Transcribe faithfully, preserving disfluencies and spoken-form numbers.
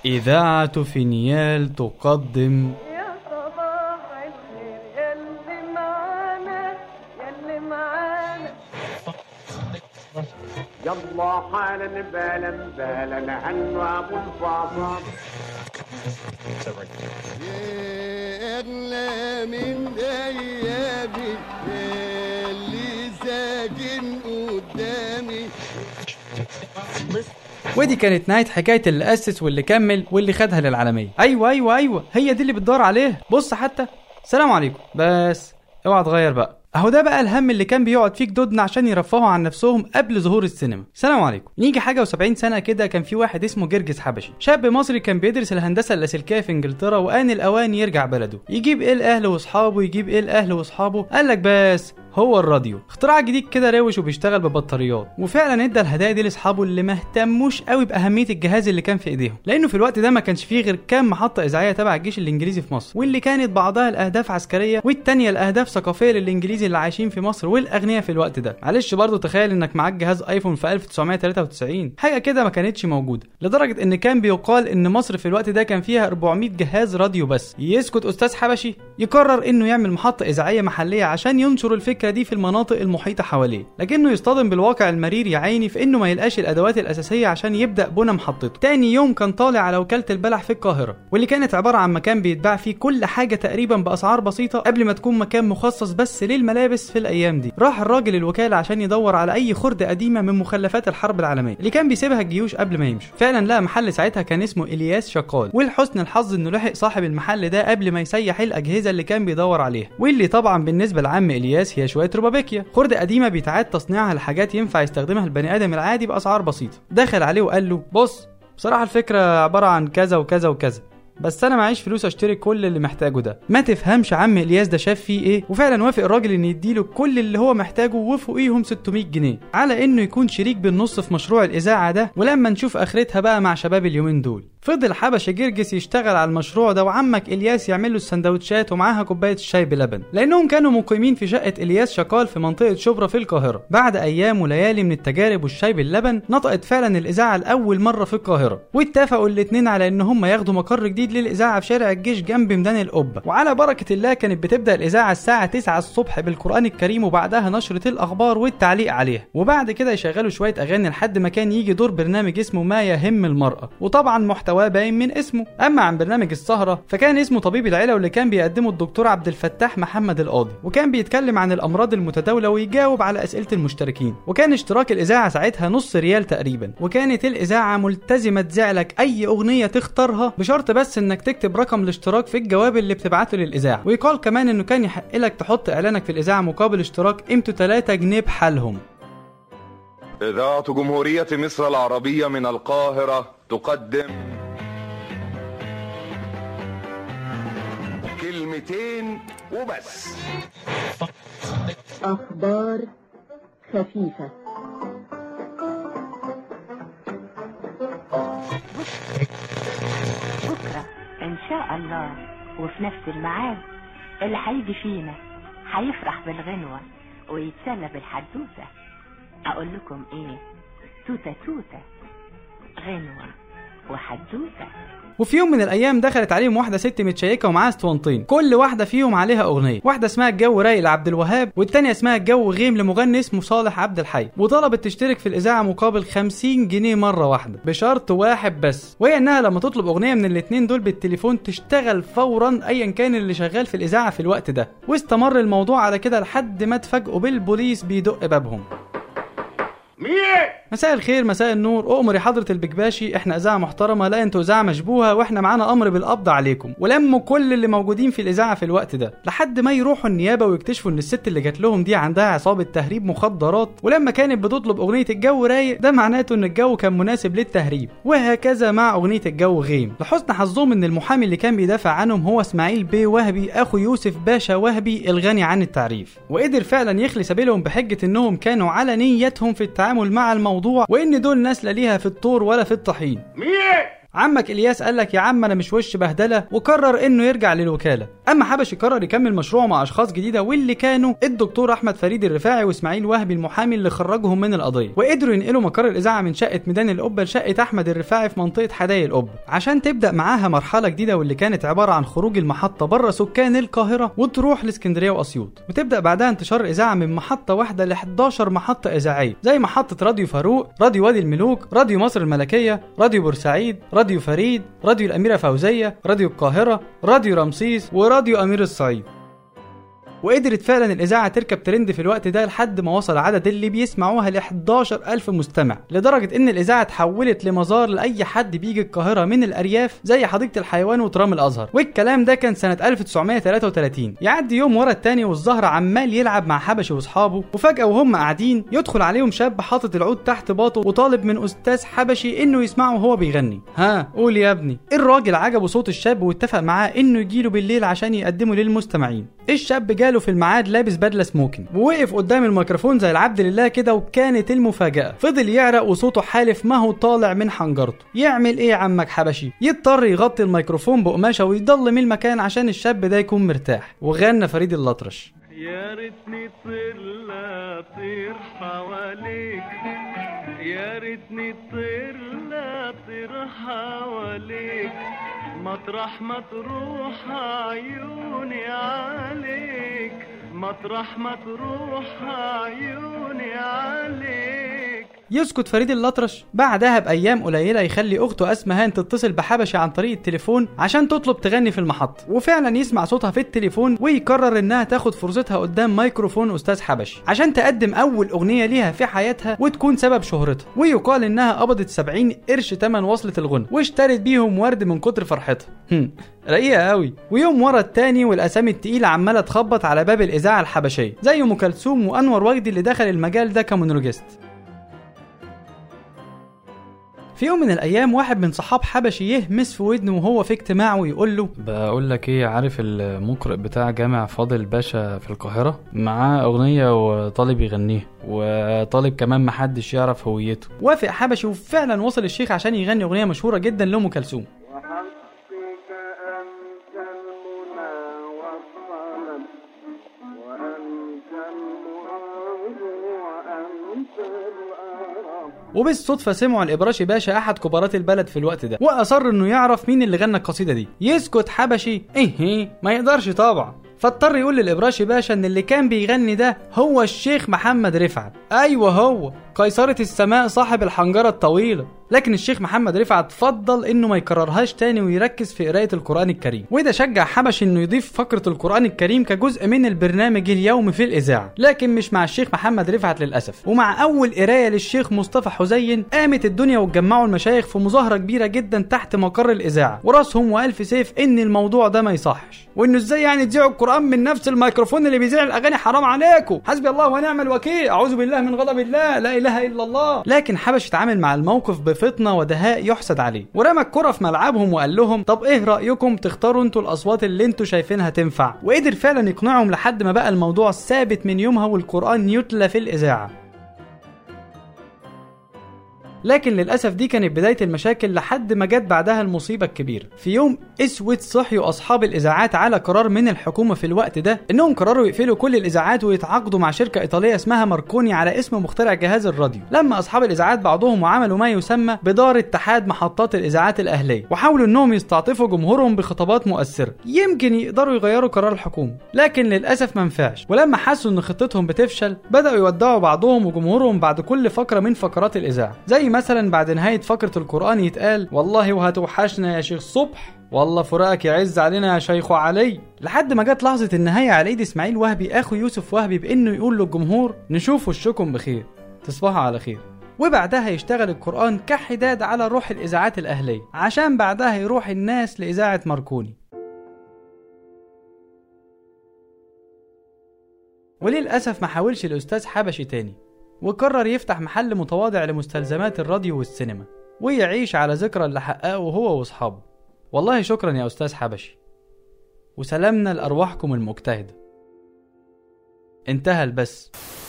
إذاعة فينيال تقدم يا صباح الخير يلي معانا يلي معانا يلا حالا بالا بالا هنوا ابو الفاصل يا أغلى من أيامي اللي ساكن قدامي. ودي كانت نهاية حكاية اللي أسس واللي كمل واللي خدها للعالمية. أيوة أيوة أيوة هي دي اللي بتدور عليها. بص حتى سلام عليكم بس اوعى تغير بقى. اهو ده بقى الهم اللي كان بيقعد فيه جدودنا عشان يرفهوا عن نفسهم قبل ظهور السينما. سلام عليكم. نيجي حاجه وسبعين سنه كده، كان في واحد اسمه جرجس حبشي، شاب مصري كان بيدرس الهندسه اللاسلكيه في انجلترا، وآن الاوان يرجع بلده. يجيب ايه الاهل واصحابه يجيب ايه الاهل واصحابه قال لك بس هو الراديو، اختراع جديد كده روش وبيشتغل ببطاريات. وفعلا ادى الهدايا دي لاصحابه اللي ما اهتموش قوي باهميه الجهاز اللي كان في ايديهم، لانه في الوقت ده ما كانش فيه غير كام محطه اذاعيه تبع الجيش الانجليزي في مصر، واللي كانت بعضها الاهداف عسكريه والتانيه الاهداف ثقافيه للانجليزي اللي عايشين في مصر والاغنياء في الوقت ده. معلش برضه تخيل انك معاك جهاز ايفون في ألف وتسعمية وتلاتة وتسعين، حاجه كده ما كانتش موجوده، لدرجه ان كان بيقال ان مصر في الوقت ده كان فيها أربعمية جهاز راديو بس. يسكت استاذ حبشي، يقرر انه يعمل محطه اذاعيه محليه عشان ينشر الفكره دي في المناطق المحيطه حواليه، لكنه يصطدم بالواقع المرير يا عيني في انه ما يلقاش الادوات الاساسيه عشان يبدا بنى محطته. تاني يوم كان طالع على وكاله البلح في القاهره، واللي كانت عباره عن مكان بيتباع فيه كل حاجه تقريبا باسعار بسيطه قبل ما تكون مكان مخصص بس للملابس في الايام دي. راح الراجل الوكاله عشان يدور على اي خردة قديمه من مخلفات الحرب العالميه اللي كان بيسيبها الجيوش قبل ما يمشوا. فعلا لقى محل ساعتها كان اسمه الياس شقال، والحسن الحظ انه لحق صاحب المحل ده قبل ما يسيح الاجهزه اللي كان بيدور عليها، واللي طبعا بالنسبه لعم الياس هي شويه ربابيكيا، خردة قديمه بيتعاد تصنيعها لحاجات ينفع يستخدمها البني ادم العادي باسعار بسيطه. دخل عليه وقال له بص بصراحه الفكره عباره عن كذا وكذا وكذا، بس انا معيش فلوس اشتري كل اللي محتاجه ده. ما تفهمش عم الياس ده شاف فيه ايه، وفعلا وافق الراجل ان يديله كل اللي هو محتاجه وفوقيهم ستمية جنيه على انه يكون شريك بالنص في مشروع الاذاعه ده. ولما نشوف اخرتها بقى مع شباب اليومين دول. فضل حبشي جرجس يشتغل على المشروع ده، وعمك الياس يعمل له السندوتشات ومعاها كوبايه الشاي بلبن، لانهم كانوا مقيمين في شقه الياس شقال في منطقه شبرا في القاهره. بعد ايام وليالي من التجارب والشاي باللبن، نطقت فعلا الاذاعه لاول مره في القاهره، واتفقوا الاثنين على ان هم ياخدوا مقر جديد للاذاعه في شارع الجيش جنب ميدان القبه. وعلى بركه الله كانت بتبدا الاذاعه الساعه تسعة الصبح بالقران الكريم، وبعدها نشره الاخبار والتعليق عليها، وبعد كده يشغلوا شويه اغاني لحد ما كان يجي دور برنامج اسمه ما يهم المراه، وطبعا محتواه باين من اسمه. اما عن برنامج السهره فكان اسمه طبيب العيله، واللي كان بيقدمه الدكتور عبد الفتاح محمد القاضي، وكان بيتكلم عن الامراض المتداوله ويجاوب على اسئله المشتركين. وكان اشتراك الاذاعه ساعتها نص ريال تقريبا، وكانت الاذاعه ملتزمه تذاعلك اي اغنيه تختارها بشرط بس انك تكتب رقم الاشتراك في الجواب اللي بتبعته للاذاعه. ويقال كمان انه كان يحق لك تحط اعلانك في الاذاعه مقابل اشتراك قيمته تلاتة جنيه بحالهم. إذاعة جمهورية مصر العربية من القاهرة تقدم كلمتين وبس. أخبار خفيفة. بكرة إن شاء الله وفي نفس الميعاد اللي هيجي فينا هيفرح بالغنوة ويتسلى بالحدوثة. أقول لكم إيه؟ توتة توتة غنوة وحدوثة. وفي يوم من الايام دخلت عليهم واحده ست متشيكه ومعاها اسطوانتين، كل واحده فيهم عليها اغنيه، واحده اسمها الجو رايق لعبد الوهاب، والتانيه اسمها الجو غيم لمغني اسمه صالح عبد الحي. وطلبت تشترك في الاذاعه مقابل خمسين جنيه مره واحده بشرط واحد بس، وهي انها لما تطلب اغنيه من الاثنين دول بالتليفون تشتغل فورا ايا كان اللي شغال في الاذاعه في الوقت ده. واستمر الموضوع على كده لحد ما اتفاجئوا بالبوليس بيدق بابهم. مين؟ مساء الخير مساء النور، اؤمر يا حضره البكباشي، احنا اذاعه محترمه، لا انتوا اذاعه مشبوهه، واحنا معانا امر بالقبض عليكم. ولموا كل اللي موجودين في الاذاعه في الوقت ده لحد ما يروحوا النيابه ويكتشفوا ان الست اللي جات لهم دي عندها عصابه تهريب مخدرات، ولما كانت بتطلب اغنيه الجو رايق ده معناته ان الجو كان مناسب للتهريب، وهكذا مع اغنيه الجو غيم. لحسن حظهم ان المحامي اللي كان بيدافع عنهم هو اسماعيل بيه وهبي اخو يوسف باشا وهبي الغني عن التعريف، وقدر فعلا يخلي سبيلهم بحجه انهم كانوا على نيتهم في التعامل مع الموضوع، وان دول ناس لا ليها في الطور ولا في الطحين. مين؟ عمك الياس قال لك يا عم انا مش وش بهدله، وقرر انه يرجع للوكاله. اما حبشي قرر يكمل مشروعه مع اشخاص جديده، واللي كانوا الدكتور احمد فريد الرفاعي واسماعيل وهبي المحامي اللي خرجهم من القضيه، وقدروا ينقلوا مقر الاذاعه من شقه ميدان القبه لشقه احمد الرفاعي في منطقه حدائق القبه، عشان تبدا معاها مرحله جديده، واللي كانت عباره عن خروج المحطه بره سكان القاهره وتروح لاسكندريه واسيوط، وتبدا بعدها انتشار الاذاعه من محطه واحده ل احداشر محطه اذاعيه، زي محطه راديو فاروق، راديو وادي الملوك، راديو مصر الملكيه، راديو بورسعيد، راديو فريد، راديو الاميره فوزيه، راديو القاهره، راديو رمسيس، وراديو امير الصعيد. وقدرت فعلا الإذاعة تركب ترند في الوقت ده لحد ما وصل عدد اللي بيسمعوها ل احداشر ألف مستمع، لدرجة إن الإذاعة اتحولت لمزار لأي حد بيجي القاهرة من الأرياف، زي حديقة الحيوان وترام الأزهر. والكلام ده كان سنة ألف وتسعمائة وثلاثة وثلاثين. يعدي يوم ورا التاني والزهر عمال يلعب مع حبشي وأصحابه، وفجأة وهم قاعدين يدخل عليهم شاب حاطط العود تحت باطه وطالب من أستاذ حبشي إنه يسمعه وهو بيغني. ها قول يا ابني. الراجل عجبه صوت الشاب واتفق معاه إنه يجيله بالليل عشان يقدمه للمستمعين. الشاب جاله في الميعاد لابس بدله سموكن، ووقف قدام الميكروفون زي العبد لله كده، وكانت المفاجاه فضل يعرق وصوته حالف ما هو طالع من حنجرته. يعمل ايه عمك حبشي؟ يضطر يغطي الميكروفون بقماشه ويضلم المكان عشان الشاب ده يكون مرتاح. وغنى فريد الأطرش: يا ريتني طير لا طير حواليك، يا ريتني طير لا طير حواليك، مطرح ما تروح عيوني عليك، مطرح ما تروح عيوني عليك. يسكت فريد الأطرش. بعدها بأيام قليلة يخلي أخته أسمهان تتصل بحبشي عن طريق التليفون عشان تطلب تغني في المحطة، وفعلا يسمع صوتها في التليفون ويقرر إنها تاخد فرصتها قدام ميكروفون أستاذ حبشي عشان تقدم أول أغنية ليها في حياتها وتكون سبب شهرتها. ويقال إنها قبضت سبعين قرش تمن وصلة الغنى، واشترت بيهم ورد من كتر فرحتها. رقيقة قوي. ويوم ورا التاني والأسامي التقيلة عمالة تخبط على باب الإذاعة الحبشية، زي أم كلثوم وأنور وجدي اللي دخل المجال ده كمونولوجيست. في يوم من الايام واحد من صحاب حبشي يهمس في ودنه وهو في اجتماع ويقول له: بقول لك ايه، عارف المقرئ بتاع جامع فاضل باشا في القاهره؟ معاه اغنيه وطالب يغنيها، وطالب كمان محدش يعرف هويته. وافق حبشي وفعلا وصل الشيخ عشان يغني اغنيه مشهوره جدا لأم كلثوم. وبالصدفة سمعوا الإبراشي باشا أحد كبارات البلد في الوقت ده، وأصر إنه يعرف مين اللي غنى القصيدة دي. يسكت حبشي إيه ما يقدرش طبعا، فاضطر يقول للإبراشي باشا إن اللي كان بيغني ده هو الشيخ محمد رفعت. أيوة هو قيصرة السماء صاحب الحنجرة الطويلة. لكن الشيخ محمد رفعت فضل انه ما يكررهاش تاني ويركز في قراءة القرآن الكريم، وده شجع حبشي انه يضيف فقرة القرآن الكريم كجزء من البرنامج اليومي في الإذاعة، لكن مش مع الشيخ محمد رفعت للأسف. ومع أول قراية للشيخ مصطفى حزين قامت الدنيا واتجمعوا المشايخ في مظاهرة كبيرة جدا تحت مقر الإذاعة، وراسهم وألف سيف ان الموضوع ده ما يصحش، وانه ازاي يعني تذيعوا القرآن من نفس الميكروفون اللي بيذيع الأغاني، حرام عليكم، حسبي الله ونعم الوكيل، أعوذ بالله من غضب الله، لا إله إلا الله. لكن حبشي اتعامل مع الموقف بفطنة ودهاء يحسد عليه، ورمى الكرة في ملعبهم وقال لهم: طب ايه رأيكم تختاروا انتوا الأصوات اللي انتوا شايفينها تنفع؟ وقدر فعلا يقنعهم لحد ما بقى الموضوع ثابت من يومها والقرآن يتلى في الإذاعة. لكن للأسف دي كانت بداية المشاكل لحد ما جت بعدها المصيبة الكبيرة. في يوم اسود صحيوا أصحاب الإذاعات على قرار من الحكومة في الوقت ده إنهم قرروا يقفلوا كل الإذاعات ويتعاقدوا مع شركة إيطالية اسمها ماركوني على اسم مخترع جهاز الراديو. لما أصحاب الإذاعات بعضهم وعملوا ما يسمى بدار اتحاد محطات الإذاعات الأهلية، وحاولوا إنهم يستعطفوا جمهورهم بخطابات مؤثرة يمكن يقدروا يغيروا قرار الحكومة، لكن للأسف ما نفعش. ولما حسوا إن خطتهم بتفشل بدأوا يودعوا بعضهم وجمهورهم بعد كل فقرة من فقرات الإذاعة، زي مثلا بعد نهاية فقرة القرآن يتقال: والله وهتوحشنا يا شيخ صبح، والله فراقك يعز علينا يا شيخ علي. لحد ما جت لحظة النهاية على ايد اسماعيل وهبي اخو يوسف وهبي بانه يقول للجمهور: نشوف وشكم بخير، تصبحوا على خير. وبعدها يشتغل القرآن كحداد على روح الإذاعات الأهلية، عشان بعدها يروح الناس لإذاعة ماركوني. وللأسف ما حاولش الأستاذ حبشي تاني، وقرر يفتح محل متواضع لمستلزمات الراديو والسينما، ويعيش على ذكرى اللي حققه هو واصحابه. والله شكرا يا أستاذ حبشي، وسلامنا لأرواحكم المجتهدة. انتهى البث.